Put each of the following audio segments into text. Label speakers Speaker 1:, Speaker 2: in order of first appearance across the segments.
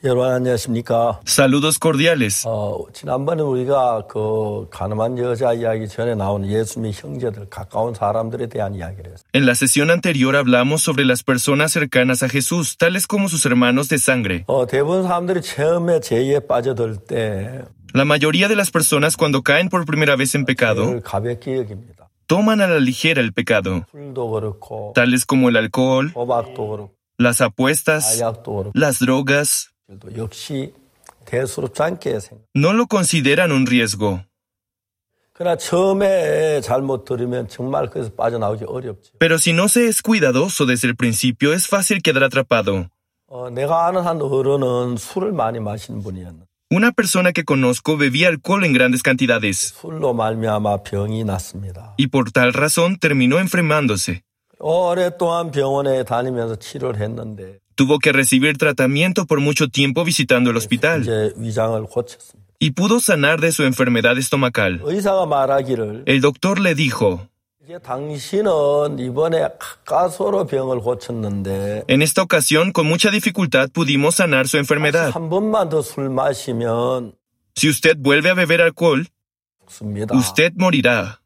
Speaker 1: 여러분 안녕하십니까?
Speaker 2: Saludos cordiales.
Speaker 1: 지난번에 우리가 그 가늠한 여자 이야기 전에 나온 예수님의 형제들, 가까운 사람들에 대한 이야기를 했어요.
Speaker 2: En la sesión anterior hablamos sobre las personas cercanas a Jesús, tales como sus hermanos de sangre.
Speaker 1: 대부분 사람들이 처음에 죄에 빠져들 때
Speaker 2: La mayoría de las personas cuando caen por primera vez en pecado,
Speaker 1: 가볍게 여깁니다.
Speaker 2: toman a la ligera el pecado,
Speaker 1: 술도 그렇고
Speaker 2: tales como el alcohol,
Speaker 1: 도박도 그렇고
Speaker 2: las apuestas,
Speaker 1: 마약도 그렇고
Speaker 2: las drogas.
Speaker 1: 역시 대수롭지 않게 생각.
Speaker 2: No lo consideran un riesgo.
Speaker 1: 그러나 처음에 잘못 들으면 정말 그래서 빠져나오기 어렵죠.
Speaker 2: Pero si no se es cuidadoso desde el principio, es fácil quedar atrapado.
Speaker 1: 내가 아는 한 어른은 술을 많이 마시는 분이었는데
Speaker 2: Una persona que conozco bebía alcohol en grandes cantidades
Speaker 1: 술로 말미암아 병이 났습니다.
Speaker 2: y por tal razón terminó enfermándose.
Speaker 1: 오랫동안 병원에 다니면서 치료를 했는데
Speaker 2: Tuvo que recibir tratamiento por mucho tiempo visitando el hospital
Speaker 1: 이제 위장을 고쳤습니다.
Speaker 2: y pudo sanar de su enfermedad estomacal.
Speaker 1: 의사가 말하기를
Speaker 2: El doctor le dijo,
Speaker 1: 이제 당신은 이번에 가까스로 병을 고쳤는데
Speaker 2: en esta ocasión con mucha dificultad pudimos sanar su enfermedad.
Speaker 1: 한 번만 더 술 마시면
Speaker 2: Si usted vuelve a beber alcohol,
Speaker 1: 죽습니다.
Speaker 2: usted morirá.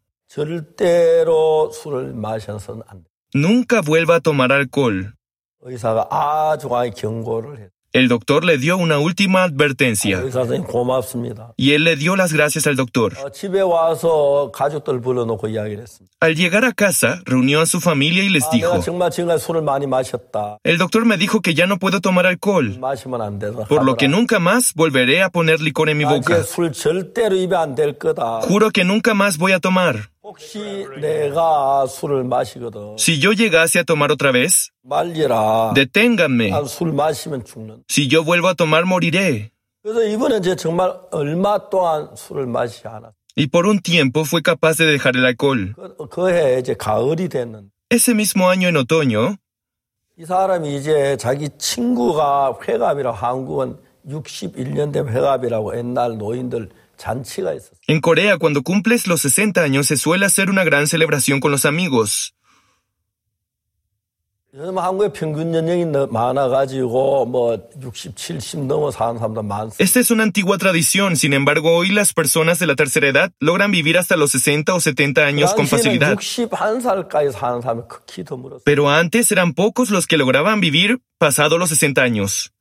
Speaker 1: 절대로 술을 마셔서는 안 돼.
Speaker 2: Nunca vuelva a tomar alcohol.
Speaker 1: 의사가 아주 강하게 경고를 했어요.
Speaker 2: El doctor le dio una última advertencia
Speaker 1: 의사 선생님 고맙습니다.
Speaker 2: y él le dio las gracias al doctor.
Speaker 1: 집에 와서 가족들 불러놓고 이야기를 했습니다.
Speaker 2: Al llegar a casa, reunió a su familia y les
Speaker 1: 내가
Speaker 2: dijo,
Speaker 1: 정말 지금까지 술을 많이 마셨다.
Speaker 2: el doctor me dijo que ya no puedo tomar alcohol,
Speaker 1: 마시면 안 되다.
Speaker 2: por lo que nunca más volveré a poner licor en mi boca.
Speaker 1: 이제 술 절대로 입에 안 될 거다.
Speaker 2: Juro que nunca más voy a tomar.
Speaker 1: 혹시 내가 술을 마시거든
Speaker 2: Si yo llegase a tomar otra vez,
Speaker 1: 말리라.
Speaker 2: deténganme.
Speaker 1: 난 술 마시면 죽는.
Speaker 2: Si yo vuelvo a tomar, moriré.
Speaker 1: 그래서 이번에 이제 정말 얼마 동안 술을 마시지 않았어.
Speaker 2: Y por un tiempo fue capaz de dejar el alcohol.
Speaker 1: 그해 이제 가을이 됐는데
Speaker 2: Ese mismo año en otoño,
Speaker 1: 이 사람이 이제 자기 친구가 회갑이라고 한국은 61년 된 회갑이라고 옛날 노인들 잔치가 있었어.
Speaker 2: en Corea, cuando cumples los 60 años, se suele hacer una gran celebración con los amigos.
Speaker 1: 요즘 한국에 평균 연령이 많아가지고 뭐 60, 70 넘어 사는 사람도 많습니다.
Speaker 2: Esta es una antigua tradición, sin embargo, hoy las personas de la tercera edad logran vivir hasta los 60 o 70 años con
Speaker 1: 당시에는
Speaker 2: facilidad.
Speaker 1: 61살까지 사는 사람이 극히 드물었어요.
Speaker 2: Pero antes eran pocos los que lograban vivir pasado los 60 años.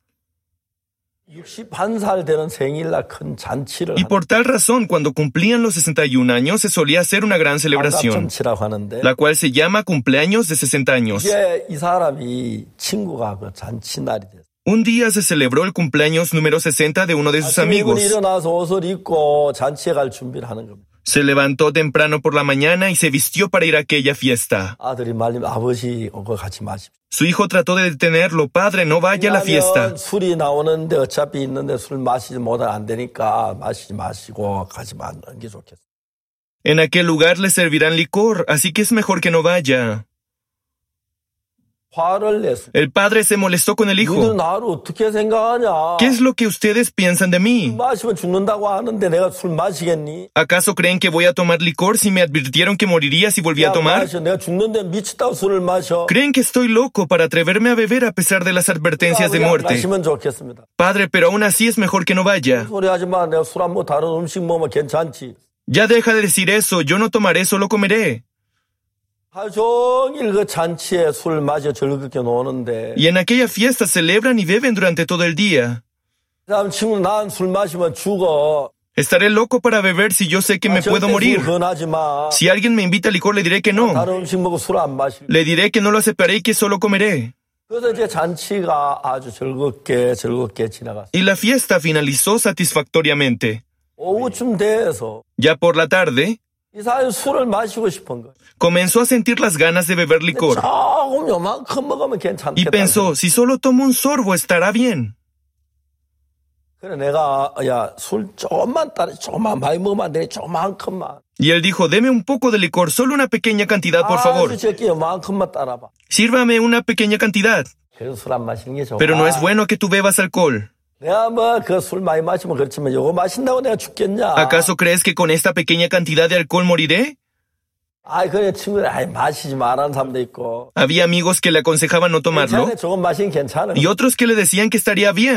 Speaker 1: 61살 되는 생일날 큰 잔치를
Speaker 2: Y por tal razón, cuando cumplían los 61 años, se solía hacer una gran celebración,
Speaker 1: 잔치라고 하는데
Speaker 2: la cual se llama cumpleaños de 60 años.
Speaker 1: 이제 이 사람이 친구가 그 잔치 날이 됐어요.
Speaker 2: Un día se celebró el cumpleaños número 60 de uno de sus
Speaker 1: 아침에
Speaker 2: amigos.
Speaker 1: 이분이 일어나서 옷을 입고 잔치에 갈 준비를 하는 겁니다.
Speaker 2: Se levantó temprano por la mañana y se vistió para ir a aquella fiesta.
Speaker 1: 아들이 말리면 아버지 그거 같이 마십시오.
Speaker 2: Su hijo trató de detenerlo. Padre, no vaya a la fiesta.
Speaker 1: 술이 나오는데 어차피 있는데 술 마시지 못하면 안 되니까 마시지 마시고 가지 마는 게 좋겠어.
Speaker 2: En aquel lugar le servirán licor, así que es mejor que no vaya.
Speaker 1: 화를 냈어.
Speaker 2: El padre se molestó con el
Speaker 1: 너희들
Speaker 2: hijo.
Speaker 1: 나를 어떻게 생각하냐?
Speaker 2: ¿Qué es lo que ustedes piensan de mí?
Speaker 1: 마시면 죽는다고 하는데 내가 술 마시겠니?
Speaker 2: ¿Acaso creen que voy a tomar licor si me advirtieron que moriría si volvía a tomar?
Speaker 1: 마셔. 내가 죽는데 미쳤다고 술을 마셔.
Speaker 2: ¿Creen que estoy loco para atreverme a beber a pesar de las advertencias de muerte?
Speaker 1: 마시면 좋겠습니다.
Speaker 2: Padre, pero aún así es mejor que no vaya.
Speaker 1: 소리 하지 마. 내가 술 안 먹고 다른 음식 먹으면 괜찮지.
Speaker 2: Ya deja de decir eso, yo no tomaré, solo comeré.
Speaker 1: 하루 종일 그 잔치에 술 마셔 즐겁게 노는데
Speaker 2: Y en aquella fiesta celebran y beben durante todo el día.
Speaker 1: 그 다음 친구 난 술 마시면 죽어.
Speaker 2: Estaré loco para beber si yo sé que me puedo
Speaker 1: 절대
Speaker 2: morir.
Speaker 1: 술 권하지 마.
Speaker 2: Si alguien me invita a licor, le diré que no.
Speaker 1: 다른 음식 먹고 술 안 마실.
Speaker 2: Le diré que no lo aceptaré y que solo comeré.
Speaker 1: 그래서 이제 잔치가 아주 즐겁게 지나갔어.
Speaker 2: Y la fiesta finalizó satisfactoriamente.
Speaker 1: 오후쯤 돼서
Speaker 2: Ya por la tarde,
Speaker 1: 이 사람이 술을 마시고 싶은 거야.
Speaker 2: comenzó a sentir las ganas de beber licor.
Speaker 1: 조금 요만큼 먹으면
Speaker 2: Y
Speaker 1: 괜찮겠다.
Speaker 2: pensó, si solo tomo un sorbo estará bien.
Speaker 1: 그래 내가 야 술 조금만 많이 먹으면 안 되니 조만큼만.
Speaker 2: Y él dijo, deme un poco de licor, solo una pequeña cantidad, por favor.
Speaker 1: 아주 적게 요만큼만 따라봐.
Speaker 2: Sírvame una pequeña cantidad.
Speaker 1: 그래서 술 안 마시는 게 좋아.
Speaker 2: Pero no es bueno que tú bebas alcohol.
Speaker 1: 내가 뭐 그 술 많이 마시면 그렇지만 요거 마신다고 내가 죽겠냐?
Speaker 2: ¿Acaso crees que con esta pequeña cantidad de alcohol moriré?
Speaker 1: 아이 그래 친구들 마시지 말라는 사람도 있고.
Speaker 2: Había amigos que le aconsejaban no tomarlo
Speaker 1: 괜찮아, 조금 마시면 괜찮아.
Speaker 2: y otros que le decían que estaría bien.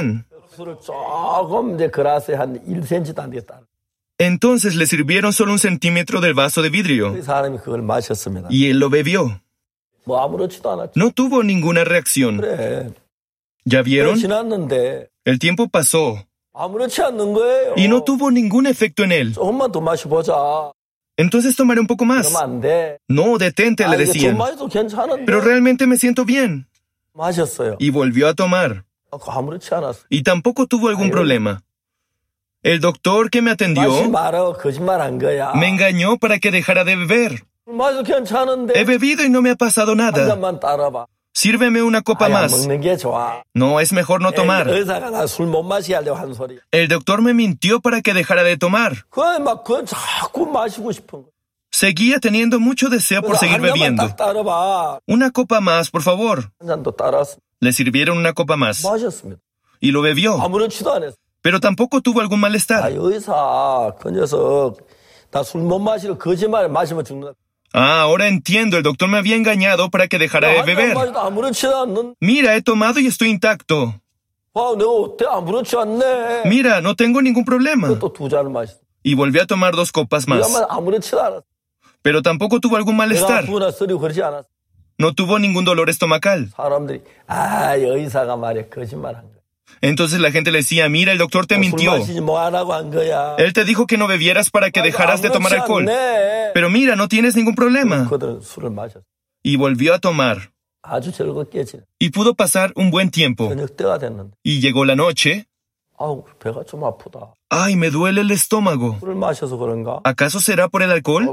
Speaker 1: 술을 조금 이제 그라스에 한 1cm도 안 되겠다.
Speaker 2: Entonces le sirvieron solo 1 centímetro del vaso de vidrio,
Speaker 1: 그 사람이 그걸 마셨습니다.
Speaker 2: y él lo bebió.
Speaker 1: 뭐 아무렇지도 않았죠.
Speaker 2: No tuvo ninguna reacción.
Speaker 1: 그래.
Speaker 2: ¿Ya vieron?
Speaker 1: 지났는데
Speaker 2: El tiempo pasó,
Speaker 1: 아무렇지 않는 거예요.
Speaker 2: y no tuvo ningún efecto en él.
Speaker 1: 조금만 더 마셔보자.
Speaker 2: Entonces tomaré un poco más.
Speaker 1: 그러면 안 돼.
Speaker 2: No, detente, le
Speaker 1: 이게 좀
Speaker 2: decían.
Speaker 1: 마셔도 괜찮은데.
Speaker 2: Pero realmente me siento bien.
Speaker 1: 마셨어요.
Speaker 2: Y volvió a tomar.
Speaker 1: 아무렇지 않았어.
Speaker 2: Y tampoco tuvo algún problema. El doctor que me
Speaker 1: 마시
Speaker 2: atendió
Speaker 1: 말어 거짓말한 거야.
Speaker 2: me engañó para que dejara de beber.
Speaker 1: 마셔도 괜찮은데.
Speaker 2: He bebido y no me ha pasado
Speaker 1: 한
Speaker 2: nada.
Speaker 1: 잔만 따라봐.
Speaker 2: Sírveme una copa
Speaker 1: 아야,
Speaker 2: más.
Speaker 1: 먹는 게 좋아.
Speaker 2: No, es mejor no tomar.
Speaker 1: 의사가 나 술 못 마시게 하려고 한 소리.
Speaker 2: El doctor me mintió para que dejara de tomar.
Speaker 1: 그건 자꾸 마시고 싶은 거.
Speaker 2: Seguía teniendo mucho deseo por seguir
Speaker 1: 한 잔만
Speaker 2: bebiendo.
Speaker 1: 딱 따라봐.
Speaker 2: Una copa más, por favor.
Speaker 1: 한 잔도 따랐어.
Speaker 2: Le sirvieron una copa más.
Speaker 1: 마셨습니다.
Speaker 2: Y lo bebió.
Speaker 1: 아무렇지도 않았어.
Speaker 2: Pero tampoco tuvo algún malestar.
Speaker 1: 의사, 그 녀석, 나 술 못 마시고 거짓말 마시면 죽는다.
Speaker 2: Ah, ahora entiendo. El doctor me había engañado para que dejara de
Speaker 1: 한 잔
Speaker 2: beber.
Speaker 1: 마셔도 아무렇지도 않는.
Speaker 2: Mira, he tomado y estoy intacto.
Speaker 1: 와, 내가 어때? 아무렇지 않네.
Speaker 2: Mira, no tengo ningún problema.
Speaker 1: 또 2잔을 마셨어.
Speaker 2: Y volvió a tomar 2 copas más.
Speaker 1: 그야말로 아무렇지도 않았어.
Speaker 2: Pero tampoco tuvo algún
Speaker 1: 내가
Speaker 2: malestar.
Speaker 1: 아프거나 쓰리고 그러지 않았어.
Speaker 2: No tuvo ningún dolor estomacal.
Speaker 1: 사람들이, 의사가 말이야, 거짓말한 거야.
Speaker 2: Entonces la gente le decía, mira, el doctor te
Speaker 1: 술
Speaker 2: mintió.
Speaker 1: 마시지 뭐 하라고 한 거야.
Speaker 2: Él te dijo que no bebieras para que dejaras de tomar alcohol.
Speaker 1: 않네.
Speaker 2: Pero mira, no tienes ningún problema.
Speaker 1: 그들은 술을 마셨어.
Speaker 2: Y volvió a tomar.
Speaker 1: 아주 즐겁게 지내.
Speaker 2: Y pudo pasar un buen tiempo.
Speaker 1: 저녁 때가 됐는데.
Speaker 2: Y llegó la noche.
Speaker 1: 아우, 배가 좀 아프다.
Speaker 2: Ay, me duele el estómago.
Speaker 1: 술을 마셔서 그런가?
Speaker 2: ¿Acaso será por el alcohol?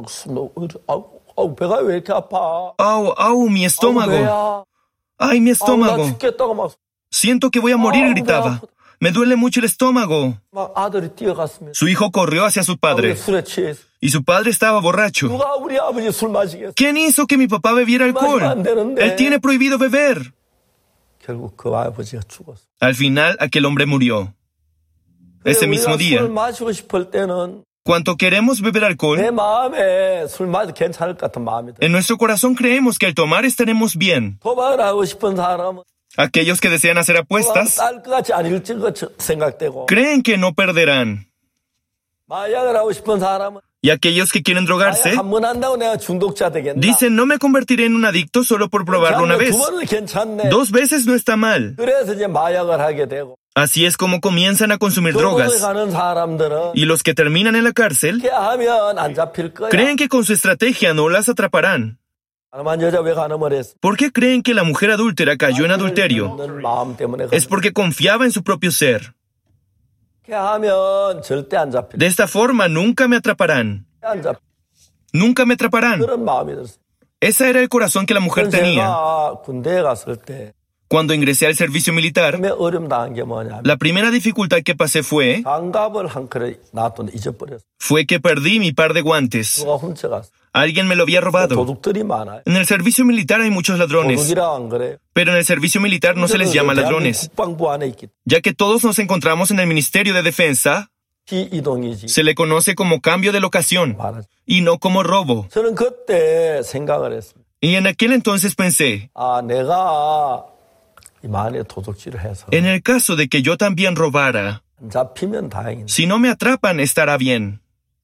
Speaker 1: 배가 왜 이렇게 아파?
Speaker 2: Au, au, mi estómago.
Speaker 1: 배야.
Speaker 2: Ay, mi
Speaker 1: 나
Speaker 2: estómago.
Speaker 1: 죽겠다고 막,
Speaker 2: Siento que voy a morir, gritaba. Me duele mucho el estómago.
Speaker 1: 막 아들이 뛰어갔습니다.
Speaker 2: Su hijo corrió hacia su
Speaker 1: 아버지
Speaker 2: padre.
Speaker 1: 술에 취해서.
Speaker 2: Y su padre estaba borracho.
Speaker 1: 누가 우리 아버지 술 마시겠어?
Speaker 2: ¿Quién hizo que mi papá bebiera alcohol? Él tiene prohibido beber.
Speaker 1: 결국 그 아버지가 죽었어.
Speaker 2: Al final, aquel hombre murió. Ese mismo día,
Speaker 1: 술 마시고 싶을 때는
Speaker 2: cuando queremos beber alcohol,
Speaker 1: 내 마음에 술 마셔도 괜찮을 것 같은 마음이 들어.
Speaker 2: en nuestro corazón creemos que al tomar estaremos bien.
Speaker 1: 도박을 하고 싶은 사람은
Speaker 2: Aquellos que desean hacer apuestas
Speaker 1: 딸 것 같이 아닐 것 생각되고,
Speaker 2: creen que no perderán.
Speaker 1: 마약을 하고 싶은 사람은
Speaker 2: Y aquellos que quieren drogarse
Speaker 1: 한번 한다고 내가 중독자 되겠나?
Speaker 2: dicen, no me convertiré en un adicto solo por probarlo una vez.
Speaker 1: 두 번은 괜찮네.
Speaker 2: 2 veces no está mal.
Speaker 1: 그래서 이제 마약을 하게 되고.
Speaker 2: Así es como comienzan a consumir
Speaker 1: 감옥에
Speaker 2: drogas.
Speaker 1: 가는 사람들은
Speaker 2: Y los que terminan en la cárcel
Speaker 1: 이렇게 하면 안 잡힐 거야.
Speaker 2: creen que con su estrategia no las atraparán.
Speaker 1: 가늠한 여자 왜 가늠을 했어?
Speaker 2: ¿Por qué creen que la mujer adúltera cayó en adulterio?
Speaker 1: 마음 때문에
Speaker 2: Es porque confiaba en su propio ser.
Speaker 1: 이렇게 하면 절대 안 잡힐.
Speaker 2: De esta forma nunca me atraparán.
Speaker 1: 안 잡힐.
Speaker 2: Nunca me atraparán.
Speaker 1: 그런 마음이 들었어.
Speaker 2: Ese era el corazón que la mujer tenía.
Speaker 1: 제가 군대에 갔을 때
Speaker 2: Cuando ingresé al servicio militar,
Speaker 1: 처음에 어려움 당한 게 뭐냐면
Speaker 2: la primera dificultad que pasé fue
Speaker 1: 장갑을 한 컬에 놔뒀는데 잊어버렸어.
Speaker 2: que perdí mi par de guantes.
Speaker 1: 누가 훔쳐갔어.
Speaker 2: Alguien me lo había robado.
Speaker 1: 도둑들이 많아요.
Speaker 2: En el servicio militar hay muchos ladrones,
Speaker 1: 도둑이라고 안 그래요?
Speaker 2: pero en el servicio militar no se les llama ladrones.
Speaker 1: 국방부 안에 있기
Speaker 2: Ya que todos nos encontramos en el Ministerio de Defensa,
Speaker 1: 비이동이지.
Speaker 2: se le conoce como cambio de locación
Speaker 1: 말하지.
Speaker 2: y no como robo.
Speaker 1: 저는 그때 생각을 했습니다.
Speaker 2: Y en aquel entonces pensé,
Speaker 1: 내가 이 만에 도둑질을 해서
Speaker 2: en el caso de que yo también robara,
Speaker 1: 안 잡히면 다행이네.
Speaker 2: si no me atrapan estará bien.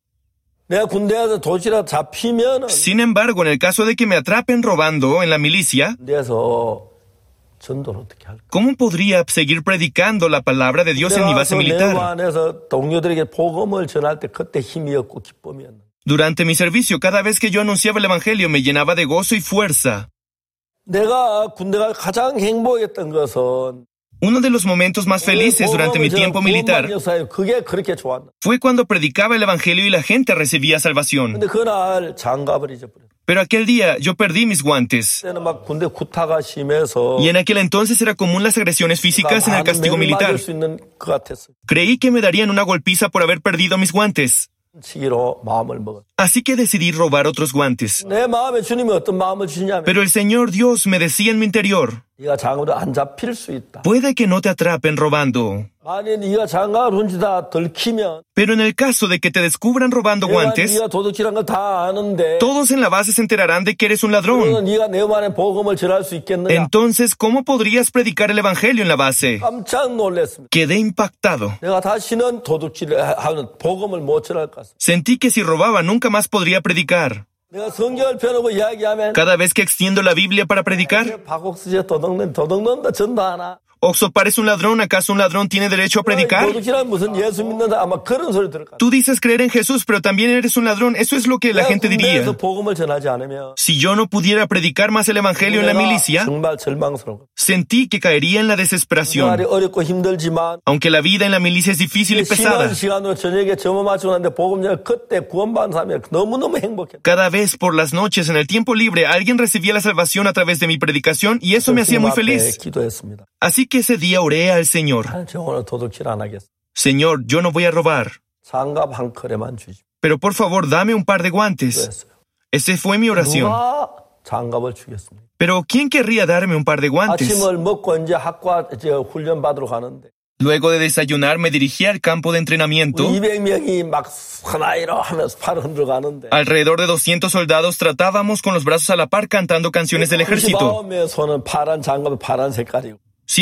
Speaker 1: 내가 군대에서 도둑질하다 잡히면은
Speaker 2: Sin embargo, en el caso de que me atrapen robando en la milicia,
Speaker 1: 군대에서 전도를 어떻게 할까?
Speaker 2: ¿cómo podría seguir predicando la palabra de Dios en mi base militar?
Speaker 1: 내관에서 동료들에게 복음을 전할 때 그때 힘이었고 기쁨이었는데
Speaker 2: Durante mi servicio, cada vez que yo anunciaba el Evangelio, me llenaba de gozo y fuerza.
Speaker 1: 내가 군대가 가장 행복했던 것은
Speaker 2: Uno de los momentos más felices durante mi tiempo militar
Speaker 1: 그게 그렇게 좋았나?
Speaker 2: fue cuando predicaba el Evangelio y la gente recibía salvación.
Speaker 1: 근데 그날 장갑을 잊어버렸어.
Speaker 2: Pero aquel día yo perdí mis guantes.
Speaker 1: 그때는 막 군대 구타가 심해서
Speaker 2: Y en aquel entonces era común las agresiones físicas en el castigo militar.
Speaker 1: 맞을 수 있는 것 같았어.
Speaker 2: Creí que me darían una golpiza por haber perdido mis guantes.
Speaker 1: 치기로 마음을 먹었어.
Speaker 2: Así que decidí robar otros guantes.
Speaker 1: 내 마음에 주님이 어떤 마음을 주시냐면
Speaker 2: Pero el Señor Dios me decía en mi interior,
Speaker 1: 네가 장으로 안 잡힐 수 있다.
Speaker 2: puede que no te atrapen robando.
Speaker 1: 만약 네가 장갑을 훔치다 들키면
Speaker 2: Pero en el caso de que te descubran robando guantes,
Speaker 1: 네가 도둑질한 걸 다 아는데
Speaker 2: todos en la base se enterarán de que eres un ladrón.
Speaker 1: 그러면 네가 내 말에 복음을 전할 수 있겠느냐?
Speaker 2: Entonces, ¿cómo podrías predicar el evangelio en la base?
Speaker 1: 깜짝 놀랐습니다.
Speaker 2: Quedé impactado.
Speaker 1: 내가 다시는 도둑질하는 복음을 못 전할 것 같습니다.
Speaker 2: Sentí que si robaba nunca más podría predicar.
Speaker 1: 내가 성경을 펴놓고 이야기하면
Speaker 2: Cada vez que extiendo la Biblia para predicar,
Speaker 1: 박옥수제 도둑놈도 전도하나?
Speaker 2: ¿Oxopar es un ladrón? ¿Acaso un ladrón tiene derecho a predicar?
Speaker 1: 도둑질하면 무슨 예수 믿는다 아마 그런 소리 들을 것 같아요.
Speaker 2: Tú dices creer en Jesús, pero también eres un ladrón. Eso es lo que la gente diría.
Speaker 1: 군대에서 복음을 전하지 않으면
Speaker 2: Si yo no pudiera predicar más el evangelio en la milicia,
Speaker 1: 정말 절망스러운 거.
Speaker 2: sentí que caería en la
Speaker 1: 생활이
Speaker 2: desesperación.
Speaker 1: 어렵고 힘들지만
Speaker 2: Aunque la vida en la milicia es difícil y pesada,
Speaker 1: 시간으로 저녁에 점호 맞추고 났는데 복음 전에 그때 구원받은 사람이 너무너무 행복해.
Speaker 2: cada vez por las noches en el tiempo libre alguien recibía la salvación a través de mi predicación y eso me hacía muy feliz.
Speaker 1: 기도했습니다.
Speaker 2: Así que ese día oré al Señor.
Speaker 1: 저 오늘 도둑질 안 하겠어.
Speaker 2: Señor, yo no voy a robar,
Speaker 1: 장갑 한 컬에만 주십시오.
Speaker 2: pero por favor dame un par de guantes.
Speaker 1: 그랬어요.
Speaker 2: Esa fue mi oración.
Speaker 1: 누가 장갑을 주겠습니다.
Speaker 2: Pero ¿quién querría darme un par de guantes?
Speaker 1: 아침을 먹고 이제 학과 훈련 받으러 가는데
Speaker 2: Luego de desayunar me dirigí al campo de entrenamiento.
Speaker 1: 200명이 막 사나이로 하면서 팔을 흔들어 가는데
Speaker 2: Alrededor de 200 soldados tratábamos con los brazos a la par cantando canciones del ejército.
Speaker 1: 99명의 손은 파란 장갑이 파란 색깔이고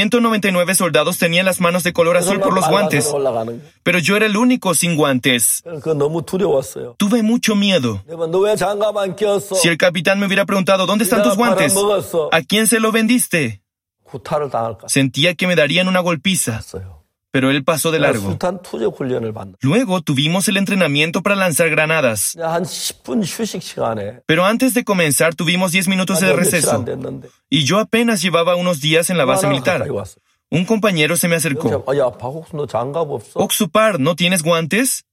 Speaker 2: 199 soldados tenían las manos de color azul por los guantes,
Speaker 1: 올라가는 거예요.
Speaker 2: pero yo era el único sin guantes.
Speaker 1: 그거 너무 두려웠어요.
Speaker 2: Tuve mucho miedo.
Speaker 1: 내가 너 왜 장갑 안 꼈어?
Speaker 2: Si el capitán me hubiera preguntado, ¿dónde están tus guantes?
Speaker 1: 먹었어.
Speaker 2: ¿A quién se lo vendiste?
Speaker 1: 구타를 당할까
Speaker 2: Sentía que me darían una golpiza,
Speaker 1: 했어요.
Speaker 2: pero él pasó de largo.
Speaker 1: 수탄 투적 훈련을 받는.
Speaker 2: Luego tuvimos el entrenamiento para lanzar granadas,
Speaker 1: 한 10분 휴식 시간에
Speaker 2: pero antes de comenzar tuvimos 10 minutos de
Speaker 1: 며칠 안
Speaker 2: receso,
Speaker 1: 됐는데
Speaker 2: y yo apenas llevaba unos días en la base
Speaker 1: 하나
Speaker 2: militar.
Speaker 1: 가까이 왔어.
Speaker 2: Un compañero se me acercó.
Speaker 1: 야, 박옥수 너 장갑 없어?
Speaker 2: Oxupar, ¿no tienes guantes?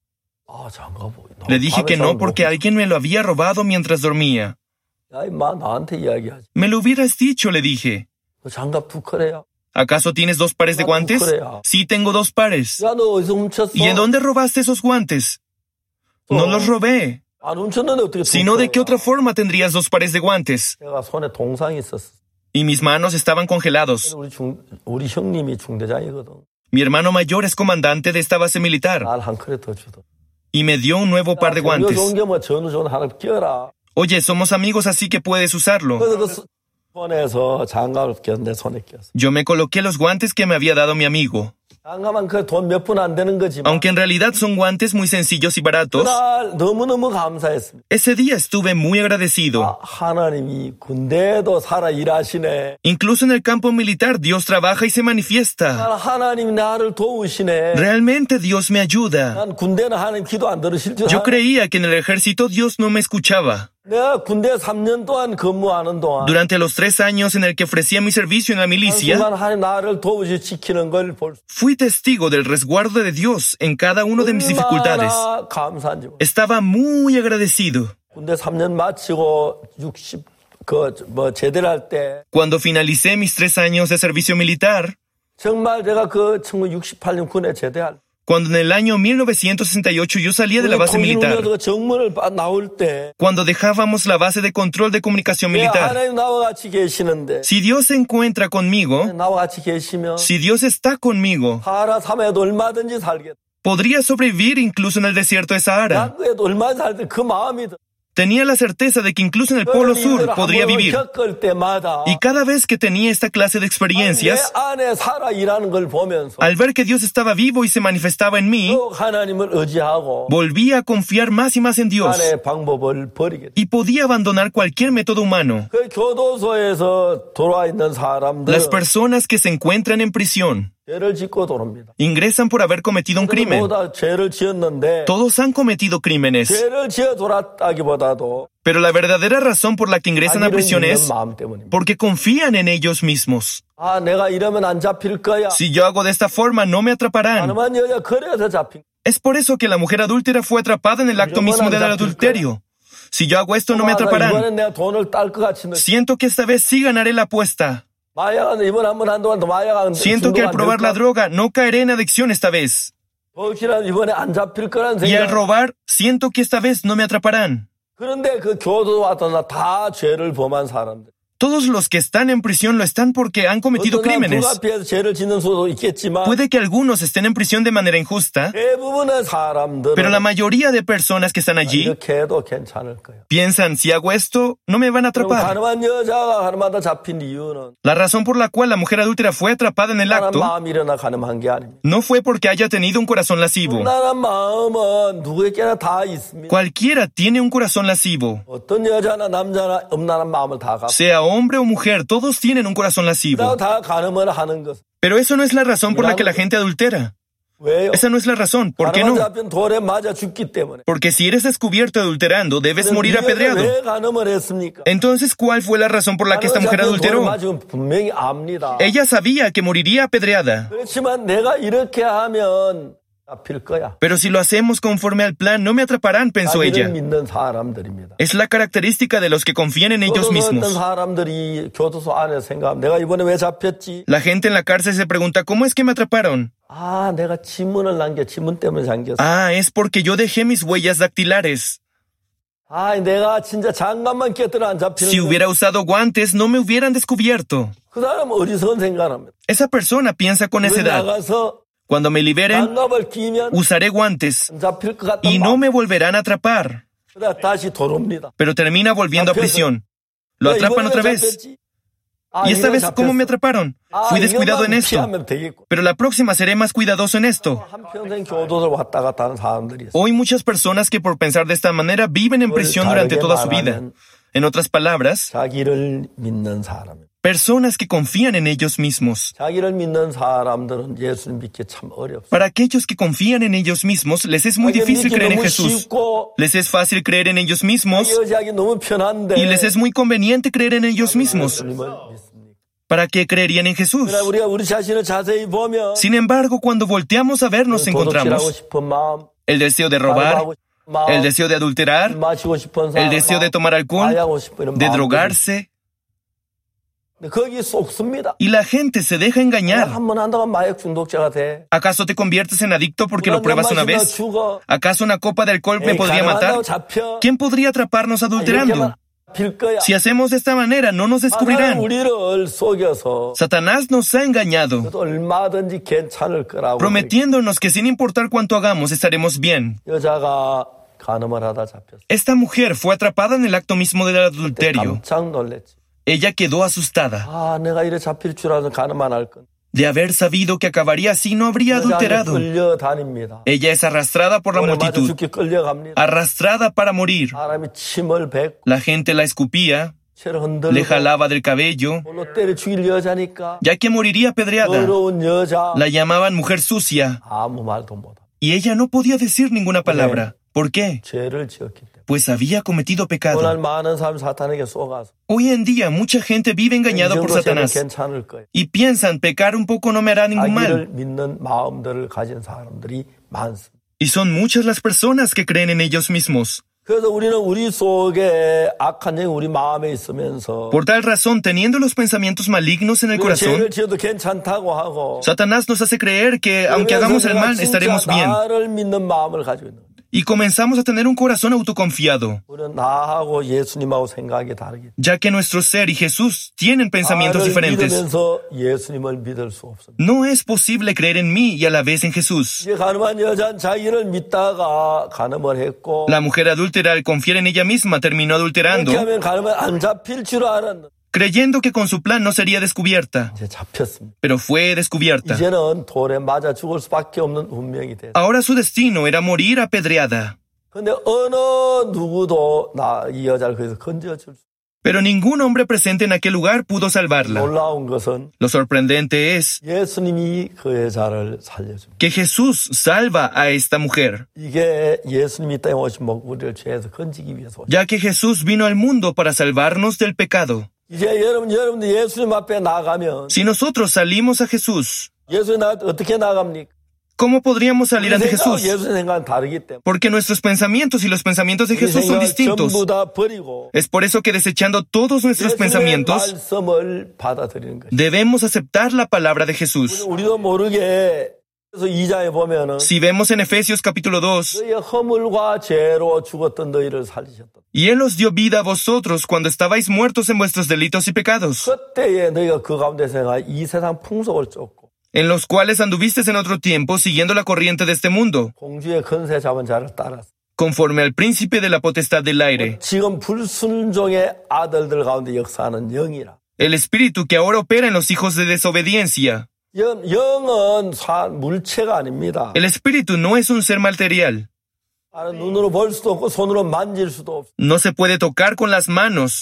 Speaker 1: 아, 장갑.
Speaker 2: Le dije que no porque alguien me lo había robado mientras dormía.
Speaker 1: 야, 임마 나한테 이야기하지.
Speaker 2: Me lo hubieras dicho, le dije.
Speaker 1: 너 장갑 두 컬이야.
Speaker 2: ¿Acaso tienes 2 pares de guantes? Sí, tengo 2 pares.
Speaker 1: 야, 너 어디서 훔쳤어?
Speaker 2: ¿Y en dónde robaste esos guantes? No los robé.
Speaker 1: 안 훔쳤는데 어떻게?
Speaker 2: Si no, ¿de qué otra forma tendrías 2 pares de guantes?
Speaker 1: 내가 손에 동상이 있었어.
Speaker 2: Y mis manos estaban congelados.
Speaker 1: 우리 형님이 중대장이거든.
Speaker 2: Mi hermano mayor es comandante de esta base militar
Speaker 1: 날 한 컬에 더 주더.
Speaker 2: y me dio un nuevo par de guantes.
Speaker 1: 좋은 게 뭐 전우 좋은 하나 껴라.
Speaker 2: Oye, somos amigos así que puedes usarlo.
Speaker 1: 그래서 그 손에서 장갑을 꼈는데 손에 꼈어.
Speaker 2: Yo me coloqué los guantes que me había dado mi amigo.
Speaker 1: 장갑은 그 돈 몇 푼 안 되는 거지만.
Speaker 2: Aunque en realidad son guantes muy sencillos y baratos,
Speaker 1: 그날 너무너무 감사했습니다.
Speaker 2: ese día estuve muy agradecido.
Speaker 1: 하나님이 군대에도 살아 일하시네.
Speaker 2: Incluso en el campo militar Dios trabaja y se manifiesta.
Speaker 1: 하나님이 나를 도우시네.
Speaker 2: Realmente Dios me ayuda.
Speaker 1: 난 군대는 하나님 기도 안 들으실 줄
Speaker 2: Yo
Speaker 1: 알아.
Speaker 2: creía que en el ejército Dios no me escuchaba.
Speaker 1: 내가 군대 3년 동안 근무하는 동안
Speaker 2: Durante los 3 años en el que ofrecía mi servicio en la milicia,
Speaker 1: 순간 하나님 나를 도우시 지키는 걸 볼 수.
Speaker 2: fui testigo del resguardo de Dios en cada una de mis dificultades.
Speaker 1: 얼마나 감사한지.
Speaker 2: Estaba muy agradecido.
Speaker 1: 군대 3년 마치고 60 제대를 할 때
Speaker 2: Cuando finalicé mis 3 años de servicio militar,
Speaker 1: 정말 제가 그 1968년 군에 제대할
Speaker 2: cuando en el año 1968 yo salía de la base militar,
Speaker 1: 정문을 나올 때
Speaker 2: cuando dejábamos la base de control de comunicación militar,
Speaker 1: 하나님 나와 같이 계시는데
Speaker 2: si Dios se encuentra conmigo,
Speaker 1: 나와 같이 계시면
Speaker 2: si Dios está conmigo,
Speaker 1: 사하라 삼해도 얼마든지 살겠다.
Speaker 2: podría sobrevivir incluso en el desierto de Sahara.
Speaker 1: 야구에도 얼마든지 살 때 그 마음이
Speaker 2: Tenía la certeza de que incluso en el Polo Sur podría vivir.
Speaker 1: 겪을 때마다
Speaker 2: Y cada vez que tenía esta clase de
Speaker 1: 내
Speaker 2: experiencias,
Speaker 1: 안에 살아 일하는 걸 보면서
Speaker 2: al ver que Dios estaba vivo y se manifestaba en mí,
Speaker 1: 또 하나님을 의지하고
Speaker 2: volvía a confiar más y más en Dios
Speaker 1: 하나님의 방법을 버리게 돼.
Speaker 2: y podía abandonar cualquier método humano.
Speaker 1: 그 교도소에서 돌아와 있는 사람들은
Speaker 2: Las personas que se encuentran en prisión
Speaker 1: 죄를 짓고 돌아옵니다.
Speaker 2: ingresan por haber cometido un crimen.
Speaker 1: 모두 죄를 지었는데
Speaker 2: Todos han cometido crímenes,
Speaker 1: 죄를 지어 돌았다기보다도
Speaker 2: pero la verdadera razón por la que ingresan a
Speaker 1: 자기를
Speaker 2: prisión
Speaker 1: 믿는
Speaker 2: es
Speaker 1: 마음 때문입니다.
Speaker 2: porque confían en ellos mismos.
Speaker 1: 아, 내가 이러면 안 잡힐 거야.
Speaker 2: Si yo hago de esta forma, no me atraparán.
Speaker 1: 가늠한 여자 그래서 잡힌.
Speaker 2: Es por eso que la mujer adúltera fue atrapada en el acto mismo del adulterio. Si yo hago esto, no me atraparán.
Speaker 1: 이번엔 내가 돈을 딸 것 같이.
Speaker 2: Siento que esta vez sí ganaré la apuesta.
Speaker 1: 마약은 이번 한번 한동안 더 마약은.
Speaker 2: Siento que al probar la droga no caeré en adicción esta vez.
Speaker 1: 혹시나 이번에 안 잡힐 거란
Speaker 2: Y al
Speaker 1: 생각.
Speaker 2: robar, siento que esta vez no me atraparán.
Speaker 1: 그런데 그 교도 왔던 다 죄를 범한 사람들.
Speaker 2: Todos los que están en prisión lo están porque han cometido
Speaker 1: 어떤 사람
Speaker 2: crímenes.
Speaker 1: 불가피해서 죄를 짓는 수도 있겠지만
Speaker 2: Puede que algunos estén en prisión de manera injusta,
Speaker 1: 대부분의 사람들은
Speaker 2: pero la mayoría de personas que están allí
Speaker 1: 이렇게 해도 괜찮을 거예요.
Speaker 2: piensan, si hago esto, no me van a
Speaker 1: 그리고
Speaker 2: atrapar.
Speaker 1: 가늠한 여자가 가늠하다 잡힌 이유는
Speaker 2: La razón por la cual la mujer adúltera fue atrapada en el
Speaker 1: 나란
Speaker 2: acto
Speaker 1: 마음이 일어나 가늠한 게 아닙니다.
Speaker 2: no fue porque haya tenido un corazón lascivo.
Speaker 1: 나란 마음은 누구에게나 다 있습니다.
Speaker 2: Cualquiera tiene un corazón lascivo.
Speaker 1: 어떤 여자나 남자나 음란한 마음을 다 갖고
Speaker 2: Sea hombre o mujer, todos tienen un corazón lascivo.
Speaker 1: 그러고 다 가늠을 하는 것.
Speaker 2: Pero eso no es la razón por la que la gente adultera.
Speaker 1: 왜요?
Speaker 2: Esa no es la razón. ¿Por qué
Speaker 1: 가늠한
Speaker 2: no?
Speaker 1: 잡힌 돌에 맞아 죽기 때문에.
Speaker 2: Porque si eres descubierto adulterando, debes morir
Speaker 1: 이 여자가
Speaker 2: apedreado.
Speaker 1: 왜 가늠을 했습니까?
Speaker 2: Entonces, ¿cuál fue la razón por la que esta
Speaker 1: 가늠한
Speaker 2: mujer
Speaker 1: 잡힌 돌에
Speaker 2: adulteró?
Speaker 1: 맞으면 분명히 압니다.
Speaker 2: Ella sabía que moriría apedreada.
Speaker 1: 그렇지만 내가 이렇게 하면 잡힐 거야.
Speaker 2: Pero si lo hacemos conforme al plan, no me atraparán, pensó
Speaker 1: 자기를
Speaker 2: ella.
Speaker 1: 믿는 사람들입니다.
Speaker 2: Es la característica de los que confían en ellos
Speaker 1: 어떤
Speaker 2: mismos.
Speaker 1: 사람들이 교도소 안에 생각하면 내가 이번에 왜 잡혔지?
Speaker 2: La gente en la cárcel se pregunta, ¿cómo es que me atraparon?
Speaker 1: 아, 내가 지문을 남겨 지문 때문에 잠겼어.
Speaker 2: Ah, es porque yo dejé mis huellas dactilares.
Speaker 1: 아, 내가 진짜 장갑만 꼈더라 안 잡히는
Speaker 2: Si
Speaker 1: 거야.
Speaker 2: hubiera usado guantes, no me hubieran descubierto.
Speaker 1: 그 사람은 어리석은 생각을 합니다.
Speaker 2: Esa persona piensa con
Speaker 1: 왜
Speaker 2: necedad.
Speaker 1: 나가서
Speaker 2: Cuando me liberen,
Speaker 1: 장갑을 끼면
Speaker 2: usaré guantes
Speaker 1: 안 잡힐 것 같단
Speaker 2: y no
Speaker 1: 마음.
Speaker 2: me volverán a atrapar.
Speaker 1: 그러다 다시 돌아옵니다.
Speaker 2: Pero termina volviendo a prisión. Lo atrapan otra vez. Y esta vez, ¿cómo me atraparon? Fui descuidado en esto.
Speaker 1: 피하면 되겠고.
Speaker 2: Pero la próxima seré más cuidadoso en esto.
Speaker 1: 한평생 교도소를 왔다 갔다 하는 사람들이 있어요.
Speaker 2: Hoy muchas personas que por pensar de esta manera viven en prisión durante toda su vida. En otras palabras,
Speaker 1: 자기를 믿는 사람.
Speaker 2: personas que confían en ellos mismos.
Speaker 1: 자기를 믿는 사람들은 예수를 믿기 참 어렵습니다.
Speaker 2: Para aquellos que confían en ellos mismos, les es muy difícil creer en
Speaker 1: 너무
Speaker 2: Jesús.
Speaker 1: 쉽고
Speaker 2: Les es fácil creer en ellos mismos
Speaker 1: 의지하기 너무 편한데
Speaker 2: y les es muy conveniente creer en ellos mismos.
Speaker 1: 예수님을 믿습니다.
Speaker 2: ¿Para qué creerían en Jesús?
Speaker 1: 그러나 우리가 우리 자신을 자세히 보면
Speaker 2: Sin embargo, cuando volteamos a ver, nos
Speaker 1: 도둑질하고
Speaker 2: encontramos
Speaker 1: 싶은 마음,
Speaker 2: el deseo de robar,
Speaker 1: 가늠하고 싶은 마음,
Speaker 2: el deseo de adulterar,
Speaker 1: 마시고 싶은
Speaker 2: el
Speaker 1: 사람,
Speaker 2: deseo de tomar alcohol,
Speaker 1: 마약하고 싶은 이런
Speaker 2: de
Speaker 1: 마음들이
Speaker 2: drogarse,
Speaker 1: 있어요. 거기 속습니다.
Speaker 2: y la gente se deja engañar.
Speaker 1: 한번 한다고 마약 중독자가 돼.
Speaker 2: ¿Acaso te conviertes en adicto porque lo pruebas una vez?
Speaker 1: 죽어.
Speaker 2: ¿Acaso una copa de alcohol me podría matar?
Speaker 1: 가늠한다고 잡혀.
Speaker 2: ¿Quién podría atraparnos adulterando?
Speaker 1: 빌 거야.
Speaker 2: Si hacemos de esta manera, no nos
Speaker 1: 사탄은
Speaker 2: descubrirán.
Speaker 1: 우리를 속여서
Speaker 2: Satanás nos ha engañado,
Speaker 1: 그래도 얼마든지 괜찮을 거라고.
Speaker 2: prometiéndonos que sin importar cuánto hagamos, estaremos bien.
Speaker 1: 여자가 간음을 하다 잡혔어.
Speaker 2: Esta mujer fue atrapada en el acto mismo del adulterio.
Speaker 1: 깜짝 놀랐지.
Speaker 2: Ella quedó asustada.
Speaker 1: 아, 내가 이래 잡힐 줄 알아서 간음 안 할 건.
Speaker 2: De haber sabido que acabaría así, no habría adulterado.
Speaker 1: 끌려다닙니다.
Speaker 2: Ella es arrastrada por la
Speaker 1: 오래 맞아
Speaker 2: multitud,
Speaker 1: 죽게 끌려갑니다.
Speaker 2: arrastrada para morir.
Speaker 1: 사람이 침을 뱉고
Speaker 2: La gente la escupía,
Speaker 1: 채를
Speaker 2: le
Speaker 1: 흔들고
Speaker 2: jalaba del cabello,
Speaker 1: 볼로 때려 죽일 여자니까
Speaker 2: ya que moriría apedreada.
Speaker 1: 더러운 여자
Speaker 2: La llamaban mujer sucia,
Speaker 1: 아무 말도 못하.
Speaker 2: y ella no podía decir ninguna palabra. ¿Por qué?
Speaker 1: 죄를 지었기 때문에.
Speaker 2: Pues había cometido
Speaker 1: 오늘
Speaker 2: pecado.
Speaker 1: 많은 사람이 사탄에게 속아서
Speaker 2: Hoy en día, mucha gente vive
Speaker 1: 이
Speaker 2: engañada por
Speaker 1: 정도 죄는
Speaker 2: Satanás
Speaker 1: 괜찮을 거예요.
Speaker 2: y piensan, pecar un poco no me hará ningún mal.
Speaker 1: 자기를 믿는 마음들을 가진 사람들이 많습니다.
Speaker 2: Y son muchas las personas que creen en ellos mismos.
Speaker 1: 그래서 우리는 우리 속에 악한 영이 우리 마음에 있으면서
Speaker 2: Por tal razón, teniendo los pensamientos malignos en el
Speaker 1: 우리가 죄를
Speaker 2: corazón,
Speaker 1: 지어도 괜찮다고 하고
Speaker 2: Satanás nos hace creer que aunque hagamos el mal, estaremos bien.
Speaker 1: 나를 믿는 마음을 가지고 있는 거예요.
Speaker 2: Y comenzamos a tener un corazón autoconfiado,
Speaker 1: 우리는 나하고 예수님하고 생각이 다르기
Speaker 2: ya que nuestro ser y Jesús tienen pensamientos
Speaker 1: 나를
Speaker 2: diferentes.
Speaker 1: 믿으면서 예수님을 믿을 수 없습니다.
Speaker 2: No es posible creer en mí y a la vez en Jesús.
Speaker 1: 이제 가늠한 여자는 자기를 믿다가 간음을 했고
Speaker 2: La mujer adúltera, al confiar en ella misma, terminó adulterando,
Speaker 1: 이렇게 하면 간음은 안 잡힐 줄 알았는데
Speaker 2: creyendo que con su plan no sería descubierta,
Speaker 1: 이제 잡혔습니다.
Speaker 2: pero fue descubierta.
Speaker 1: 이제는 돌에 맞아 죽을 수밖에 없는 운명이 됐어요.
Speaker 2: Ahora su destino era morir apedreada.
Speaker 1: 근데 어느 누구도 이 여자를 거기서 건져줄 수
Speaker 2: Pero ningún hombre presente en aquel lugar pudo salvarla.
Speaker 1: 놀라운 것은
Speaker 2: Lo sorprendente es
Speaker 1: 예수님이 그 여자를 살려줍니다.
Speaker 2: que Jesús salva a esta mujer,
Speaker 1: 이게 예수님이 이 땅에 오신 목 우리를 죄에서 건지기 위해서 오신
Speaker 2: ya que Jesús vino al mundo para salvarnos del pecado.
Speaker 1: 이제 여러분들 예수님 앞에 나가면
Speaker 2: Si nosotros salimos a Jesús,
Speaker 1: 예수님 어떻게 나갑니까?
Speaker 2: ¿cómo podríamos salir ante Jesús?
Speaker 1: 예수님 생각은 다르기 때문에
Speaker 2: Porque nuestros pensamientos y los pensamientos de Jesús son distintos.
Speaker 1: 전부 다 버리고
Speaker 2: Es por eso que desechando todos nuestros
Speaker 1: 예수님의
Speaker 2: pensamientos,
Speaker 1: 말씀을 받아들이는 것이
Speaker 2: debemos aceptar la palabra de Jesús.
Speaker 1: 우리도 모르게 그래서 2장에 보면은
Speaker 2: Si vemos en Efesios capítulo 2,
Speaker 1: 너희의 허물과 죄로 죽었던 너희를 살리셨다.
Speaker 2: y Él os dio vida a vosotros cuando estabais muertos en vuestros delitos y pecados,
Speaker 1: 그때에 너희가 그 가운데 생활 이 세상 풍속을 쫓고
Speaker 2: en los cuales anduvisteis en otro tiempo siguiendo la corriente de este mundo,
Speaker 1: 공주의 권세 잡은 자를 따랐어.
Speaker 2: conforme al príncipe de la potestad del aire,
Speaker 1: 지금 불순종의 아들들 가운데 역사하는 영이라.
Speaker 2: el espíritu que ahora opera en los hijos de desobediencia.
Speaker 1: 영은 물체가 아닙니다.
Speaker 2: El espíritu no es un ser material.
Speaker 1: 눈으로 볼 수도 없고 손으로 만질 수도 없어.
Speaker 2: No se puede tocar con las manos,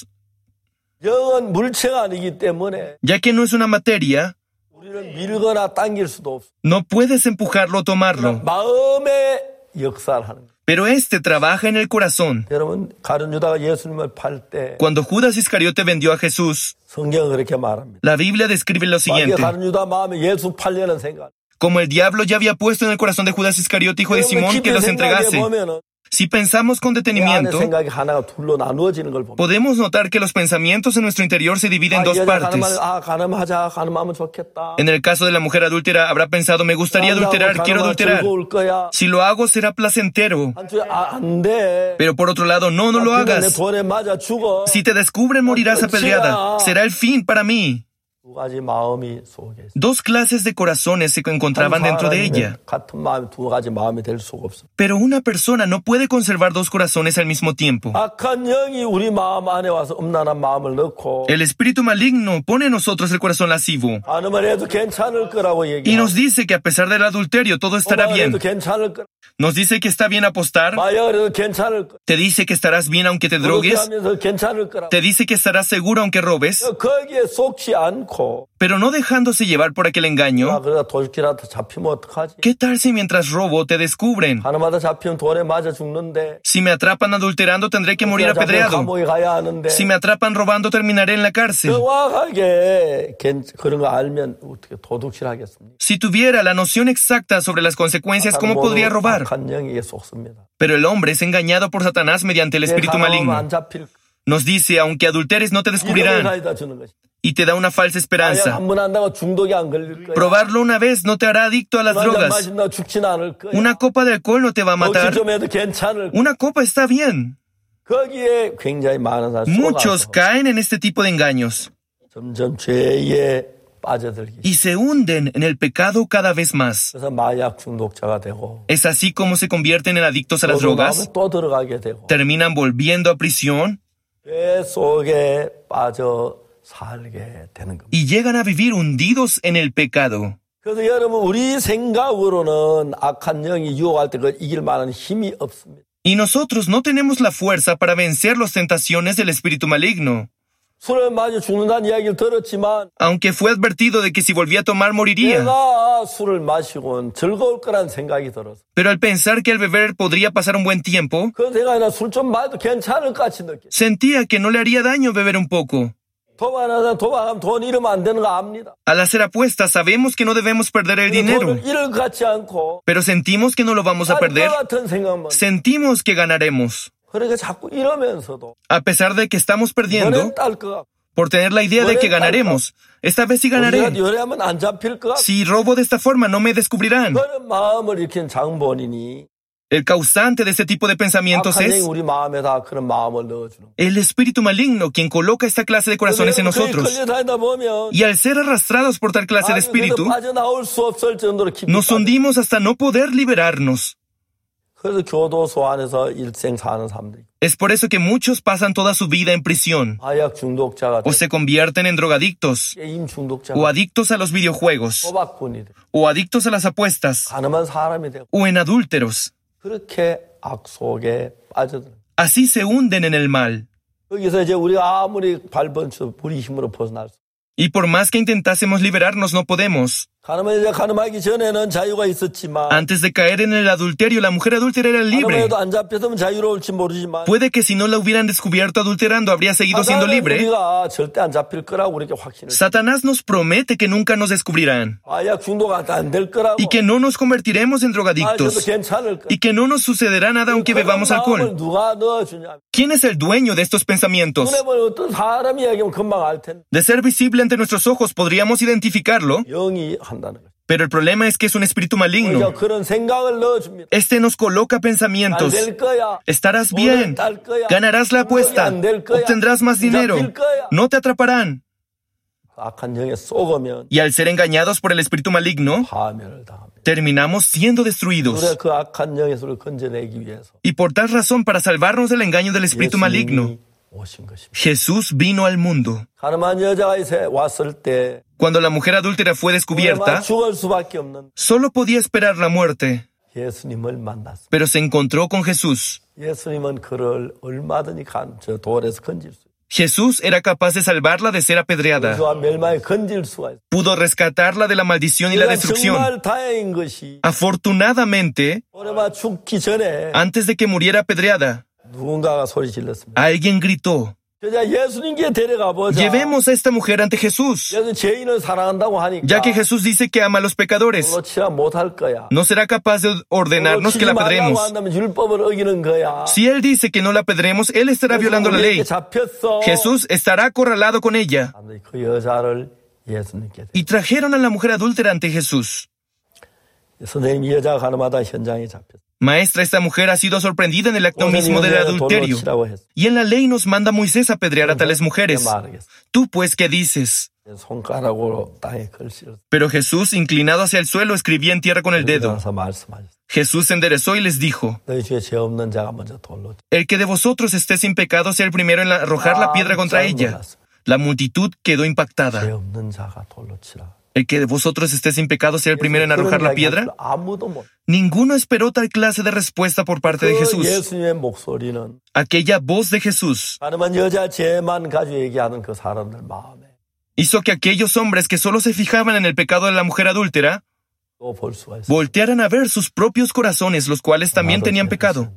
Speaker 1: 영은 물체가 아니기 때문에
Speaker 2: ya que no es una materia,
Speaker 1: 우리를 밀거나 당길 수도 없어.
Speaker 2: no puedes empujarlo o tomarlo.
Speaker 1: 마음의 역사를 하는 거예요.
Speaker 2: Pero este trabaja en el corazón.
Speaker 1: 여러분, 가룟 유다가 예수님을 팔 때
Speaker 2: Cuando Judas Iscariote vendió a Jesús,
Speaker 1: 성경은 그렇게 말합니다.
Speaker 2: la Biblia describe lo siguiente.
Speaker 1: 가룟 유다 마음에 예수 팔려는 생각.
Speaker 2: Como el diablo ya había puesto en el corazón de Judas Iscariote, hijo de Simón, que los entregase. Si pensamos con detenimiento,
Speaker 1: 생각이 하나가 둘로 나누어지는 걸 보면
Speaker 2: podemos notar que los pensamientos en nuestro interior se dividen en dos partes.
Speaker 1: 가늠하자, 가늠하면 좋겠다.
Speaker 2: En el caso de la mujer adúltera, habrá pensado, me gustaría adulterar, quiero adulterar. Si lo hago, será placentero.
Speaker 1: 안 돼.
Speaker 2: Pero por otro lado, no lo hagas.
Speaker 1: 돌에 맞아 죽어.
Speaker 2: Si te descubren, morirás apedreada. Será el fin para mí.
Speaker 1: 두 가지 마음이 속에 있어.
Speaker 2: Dos clases de corazones se encontraban dentro de ella.
Speaker 1: 같은 마음이 두 가지 마음이 될 수가 없어.
Speaker 2: Pero una persona no puede conservar dos corazones al mismo tiempo.
Speaker 1: 악한 영이 우리 마음 안에 와서 음란한 마음을 넣고
Speaker 2: El espíritu maligno pone en nosotros el corazón lascivo
Speaker 1: 가늠을 해도 괜찮을 거라고
Speaker 2: y
Speaker 1: 얘기해.
Speaker 2: nos dice que a pesar del adulterio todo estará bien.
Speaker 1: 해도 괜찮을 거.
Speaker 2: Nos dice que está bien apostar.
Speaker 1: 마약을 해도 괜찮을 거.
Speaker 2: Te dice que estarás bien aunque te drogues.
Speaker 1: 하면서 괜찮을 거라.
Speaker 2: Te dice que estarás seguro aunque robes.
Speaker 1: 거기에 속지 않고
Speaker 2: Pero no dejándose llevar por aquel engaño.
Speaker 1: 그러다 도둑질하다 잡히면 어떡하지?
Speaker 2: ¿Qué tal si mientras robo te descubren?
Speaker 1: 가늠하다 잡히면 돌에 맞아 죽는데.
Speaker 2: Si me atrapan adulterando tendré que morir apedreado.
Speaker 1: 감옥에 가야 하는데.
Speaker 2: Si me atrapan robando terminaré en la cárcel.
Speaker 1: 정확하게 그런 거 알면 어떻게 도둑질하겠습니까?
Speaker 2: Si tuviera la noción exacta sobre las consecuencias, ¿cómo podría robar?
Speaker 1: 악한 영에게 속습니다.
Speaker 2: Pero el hombre es engañado por Satanás mediante el espíritu maligno.
Speaker 1: 안 잡힐
Speaker 2: Nos dice, aunque adulteres no te descubrirán. Y te da una falsa esperanza.
Speaker 1: 한번 한다고 중독이 안 걸릴 거야.
Speaker 2: Probarlo una vez no te hará adicto a las drogas.
Speaker 1: 마신다고 죽진 않을 거야.
Speaker 2: Una copa de alcohol no te va a matar.
Speaker 1: 좀 해도 괜찮을 거야.
Speaker 2: Una copa está bien.
Speaker 1: 거기에 굉장히 많은 사람이
Speaker 2: Muchos caen en este tipo de engaños
Speaker 1: 점점 죄에 빠져들기.
Speaker 2: y se hunden en el pecado cada vez más.
Speaker 1: 그래서 마약 중독자가 되고
Speaker 2: Es así como se convierten en adictos a las drogas,
Speaker 1: 또 들어가게 되고
Speaker 2: terminan volviendo a prisión
Speaker 1: 죄 속에 빠져 살게 되는 겁니다.
Speaker 2: y llegan a vivir hundidos en el pecado.
Speaker 1: 그래서 여러분 우리 생각으로는 악한 영이 유혹할 때 그걸 이길 만한 힘이 없습니다.
Speaker 2: Y nosotros no tenemos la fuerza para vencer las tentaciones del espíritu maligno.
Speaker 1: 술을 마셔 죽는다는 이야기를 들었지만
Speaker 2: Aunque fue advertido de que si volvía a tomar moriría.
Speaker 1: 내가 술을 마시고는 즐거울 거란 생각이 들었어.
Speaker 2: Pero al pensar que al beber podría pasar un buen tiempo,
Speaker 1: 그 생각이 나 술 좀 마셔도 괜찮을 것 같이 느껴.
Speaker 2: sentía que no le haría daño beber un poco.
Speaker 1: 도박하면 돈 잃으면 안 되는 거 압니다.
Speaker 2: Al hacer apuestas sabemos que no debemos perder el dinero,
Speaker 1: 돈을 잃을 것 같지 않고
Speaker 2: pero sentimos que no lo vamos a perder.
Speaker 1: 같은 생각만.
Speaker 2: Sentimos que ganaremos.
Speaker 1: 그러니까 자꾸 이러면서도
Speaker 2: A pesar de que estamos perdiendo,
Speaker 1: 너는 딸 것 같고
Speaker 2: por tener la idea de que ganaremos. Esta vez sí ganaré.
Speaker 1: 요래하면 안 잡힐 것 같고
Speaker 2: Si robo de esta forma no me descubrirán.
Speaker 1: 그런 마음을 일으킨 장본인이
Speaker 2: El causante de este tipo de pensamientos
Speaker 1: 악한 영이
Speaker 2: es
Speaker 1: 우리 마음에다 그런 마음을 넣어주는.
Speaker 2: el espíritu maligno quien coloca esta clase de corazones en nosotros.
Speaker 1: 끌려다니다 보면
Speaker 2: Y al ser arrastrados por tal clase de espíritu,
Speaker 1: 빠져나올 수 없을 정도로 깊이
Speaker 2: nos hundimos hasta no poder liberarnos.
Speaker 1: 그래서 교도소 안에서 일생 사는 사람들.
Speaker 2: Es por eso que muchos pasan toda su vida en prisión,
Speaker 1: 마약 중독자가
Speaker 2: o se convierten en drogadictos,
Speaker 1: 게임 중독자가
Speaker 2: o adictos a los videojuegos,
Speaker 1: 도박꾼이 돼.
Speaker 2: o adictos a las apuestas,
Speaker 1: 가늠한 사람이 되고
Speaker 2: o en adúlteros.
Speaker 1: 그렇게 악 속에 빠져드는.
Speaker 2: Así se hunden en el mal.
Speaker 1: 거기서 이제 우리가 아무리 발번쳐 우리 힘으로 벗어날 수.
Speaker 2: Y por más que intentásemos liberarnos, no podemos.
Speaker 1: 가늠하기 전에는 자유가 있었지만
Speaker 2: Antes de caer en el adulterio, la mujer adúltera era libre.
Speaker 1: 가늠해도 안 잡혔으면 자유로울지 모르지만
Speaker 2: Puede que si no la hubieran descubierto adulterando, habría seguido siendo libre.
Speaker 1: 우리가 절대 안 잡힐 거라고 우리에게 확신을.
Speaker 2: Satanás nos promete que nunca nos descubrirán
Speaker 1: 마약 중독 안 될 거라고.
Speaker 2: y que no nos convertiremos en
Speaker 1: 마셔도
Speaker 2: drogadictos
Speaker 1: 괜찮을 거.
Speaker 2: y que no nos sucederá nada aunque bebamos alcohol.
Speaker 1: 누가 넣어주냐?
Speaker 2: ¿Quién es el dueño de estos pensamientos?
Speaker 1: 눈에 보는 어떤 사람이 얘기하면 금방 알 텐데
Speaker 2: De ser visible ante nuestros ojos, podríamos identificarlo.
Speaker 1: 영이 한다는 거죠.
Speaker 2: Pero el problema es que es un espíritu
Speaker 1: 오히려
Speaker 2: maligno.
Speaker 1: 그런 생각을 넣어줍니다.
Speaker 2: Este nos coloca
Speaker 1: 잘
Speaker 2: pensamientos.
Speaker 1: 될 거야.
Speaker 2: Estarás
Speaker 1: 돈을
Speaker 2: bien.
Speaker 1: 딸 거야.
Speaker 2: Ganarás la apuesta.
Speaker 1: 능력이 안될 거야.
Speaker 2: Obtendrás más dinero.
Speaker 1: 잡힐 거야.
Speaker 2: No te atraparán.
Speaker 1: 악한 영에 속으면
Speaker 2: Y al ser engañados por el espíritu maligno,
Speaker 1: 파멸을 당합니다.
Speaker 2: terminamos siendo
Speaker 1: 우리가
Speaker 2: destruidos.
Speaker 1: 그 악한 영의 수를 건져내기 위해서
Speaker 2: Y por tal razón, para salvarnos del engaño del espíritu maligno,
Speaker 1: 예수님이 오신 것입니다.
Speaker 2: Jesús vino al mundo.
Speaker 1: 가늠한 여자가 왔을 때
Speaker 2: Cuando la mujer adúltera fue descubierta,
Speaker 1: 죽을 수밖에 없는
Speaker 2: solo podía esperar la muerte,
Speaker 1: 예수님을 만났습니다.
Speaker 2: pero se encontró con Jesús.
Speaker 1: 예수님은 그를 얼마든지 저 돌에서 건질 수 있어요.
Speaker 2: Jesús era capaz de salvarla de ser apedreada.
Speaker 1: 그와 멸망에 건질 수가 있어요.
Speaker 2: Pudo rescatarla de la maldición y la
Speaker 1: 그러나
Speaker 2: destrucción.
Speaker 1: 정말 다행인 것이
Speaker 2: Afortunadamente,
Speaker 1: 오레마 죽기 전에
Speaker 2: antes de que muriera apedreada,
Speaker 1: 누군가가 소리 질렀습니다.
Speaker 2: alguien gritó,
Speaker 1: 자, 예수님께 데려가 보자.
Speaker 2: llevemos a esta mujer ante Jesús,
Speaker 1: 예수 죄인을 사랑한다고 하니까
Speaker 2: ya que Jesús dice que ama a los pecadores.
Speaker 1: 돌로 치라 못할 거야.
Speaker 2: No será capaz de ordenarnos que la
Speaker 1: 치지 말라고
Speaker 2: apedremos.
Speaker 1: 한다면 율법을 어기는 거야.
Speaker 2: Si Él dice que no la apedremos, Él estará violando la ley.
Speaker 1: 우리에게 잡혔어.
Speaker 2: Jesús estará acorralado con ella.
Speaker 1: 그 여자를 예수님께
Speaker 2: Y trajeron a la mujer adúltera ante Jesús.
Speaker 1: 선생님, 이 여자가 가늠하다 현장에 잡혔어.
Speaker 2: Maestra, esta mujer ha sido sorprendida en el acto mismo del adulterio. Y en la ley nos manda Moisés a apedrear a tales mujeres. Tú, pues, ¿qué dices?
Speaker 1: 손가락으로 땅에 글씨를
Speaker 2: Pero Jesús, inclinado hacia el suelo, escribía en tierra con el dedo.
Speaker 1: 써서 말씀하셨어요.
Speaker 2: Jesús se enderezó y les dijo,
Speaker 1: 너희 중에 죄 없는 자가 먼저 돌로
Speaker 2: el que de vosotros esté sin pecado sea el primero en arrojar la piedra contra ella. La multitud quedó
Speaker 1: 죄
Speaker 2: impactada.
Speaker 1: 없는 자가 돌로 치라.
Speaker 2: El que de vosotros esté sin pecado sea el primero en arrojar la piedra.
Speaker 1: 아무도 못.
Speaker 2: Ninguno esperó tal clase de respuesta por parte de
Speaker 1: 그
Speaker 2: Jesús.
Speaker 1: 예수님의 목소리는
Speaker 2: Aquella voz de Jesús
Speaker 1: 가늠한 여자 죄만 가지고 얘기하는 그 사람들 마음에
Speaker 2: hizo que aquellos hombres que solo se fijaban en el pecado de la mujer adúltera
Speaker 1: 또 볼 수가 있어요.
Speaker 2: voltearan a ver sus propios corazones, los cuales también tenían pecado.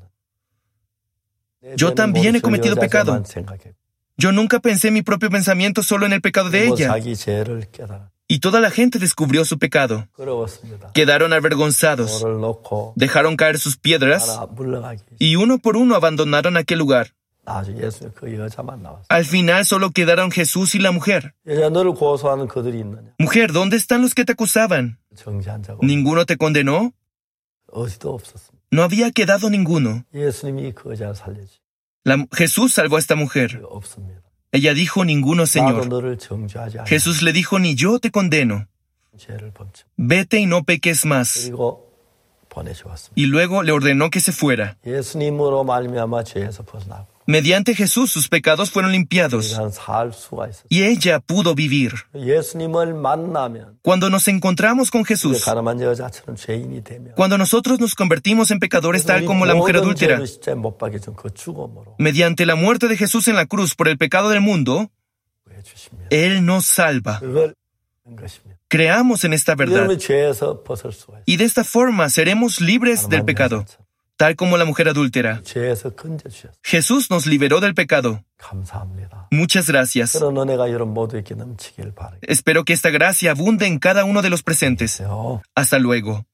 Speaker 2: Yo también he cometido pecado. Yo nunca pensé en mi propio pensamiento solo en el pecado de ella.
Speaker 1: 자기 죄를 깨달아
Speaker 2: Y toda la gente descubrió su pecado.
Speaker 1: 끌어왔습니다.
Speaker 2: Quedaron avergonzados.
Speaker 1: 돌을 놓고
Speaker 2: Dejaron caer sus piedras
Speaker 1: 하나 물러가기.
Speaker 2: y uno por uno abandonaron aquel lugar.
Speaker 1: 나중에 예수님 그 여자만 나왔어요.
Speaker 2: Al final solo quedaron Jesús y la mujer.
Speaker 1: 여자 너를 고소하는 그들이 있느냐?
Speaker 2: Mujer, ¿dónde están los que te acusaban?
Speaker 1: 정지한 자가
Speaker 2: ¿Ninguno te condenó?
Speaker 1: 어디도 없었습니다.
Speaker 2: No había quedado ninguno.
Speaker 1: 예수님이 그 여자를 살려주시.
Speaker 2: Jesús salvó a esta mujer.
Speaker 1: 없습니다.
Speaker 2: Ella dijo, ninguno,
Speaker 1: 나도
Speaker 2: Señor.
Speaker 1: 너를 정죄하지 않아.
Speaker 2: Jesús le dijo, ni yo te condeno.
Speaker 1: 죄를 범치.
Speaker 2: Vete y no peques más.
Speaker 1: 그리고 보내주었습니다.
Speaker 2: Y luego le ordenó que se fuera.
Speaker 1: 예수님으로 말미암아 죄에서 벗어나고
Speaker 2: Mediante Jesús sus pecados fueron limpiados
Speaker 1: 우리가 살 수가 있었어요.
Speaker 2: y ella pudo vivir.
Speaker 1: 예수님을 만나면
Speaker 2: Cuando nos encontramos con Jesús,
Speaker 1: 가늠한 여자처럼 죄인이 되면
Speaker 2: cuando nosotros nos convertimos en pecadores tal como la mujer adúltera,
Speaker 1: 죄를 십자가에 못 박혀 준 그 죽음으로
Speaker 2: mediante la muerte de Jesús en la cruz por el pecado del mundo,
Speaker 1: 구해 주십니다.
Speaker 2: Él nos salva.
Speaker 1: 그걸 한 것입니다.
Speaker 2: Creamos en esta verdad
Speaker 1: 여러분 죄에서 벗을 수가 있어요.
Speaker 2: y de esta forma seremos libres del pecado, tal como la mujer adúltera.
Speaker 1: 죄에서 건져 주셨어요.
Speaker 2: Jesús nos liberó del pecado.
Speaker 1: 감사합니다.
Speaker 2: Muchas gracias.
Speaker 1: 그런 은혜가 여러분 모두에게 넘치길 바랍니다.
Speaker 2: Espero que esta gracia abunde en cada uno de los presentes. Hasta luego.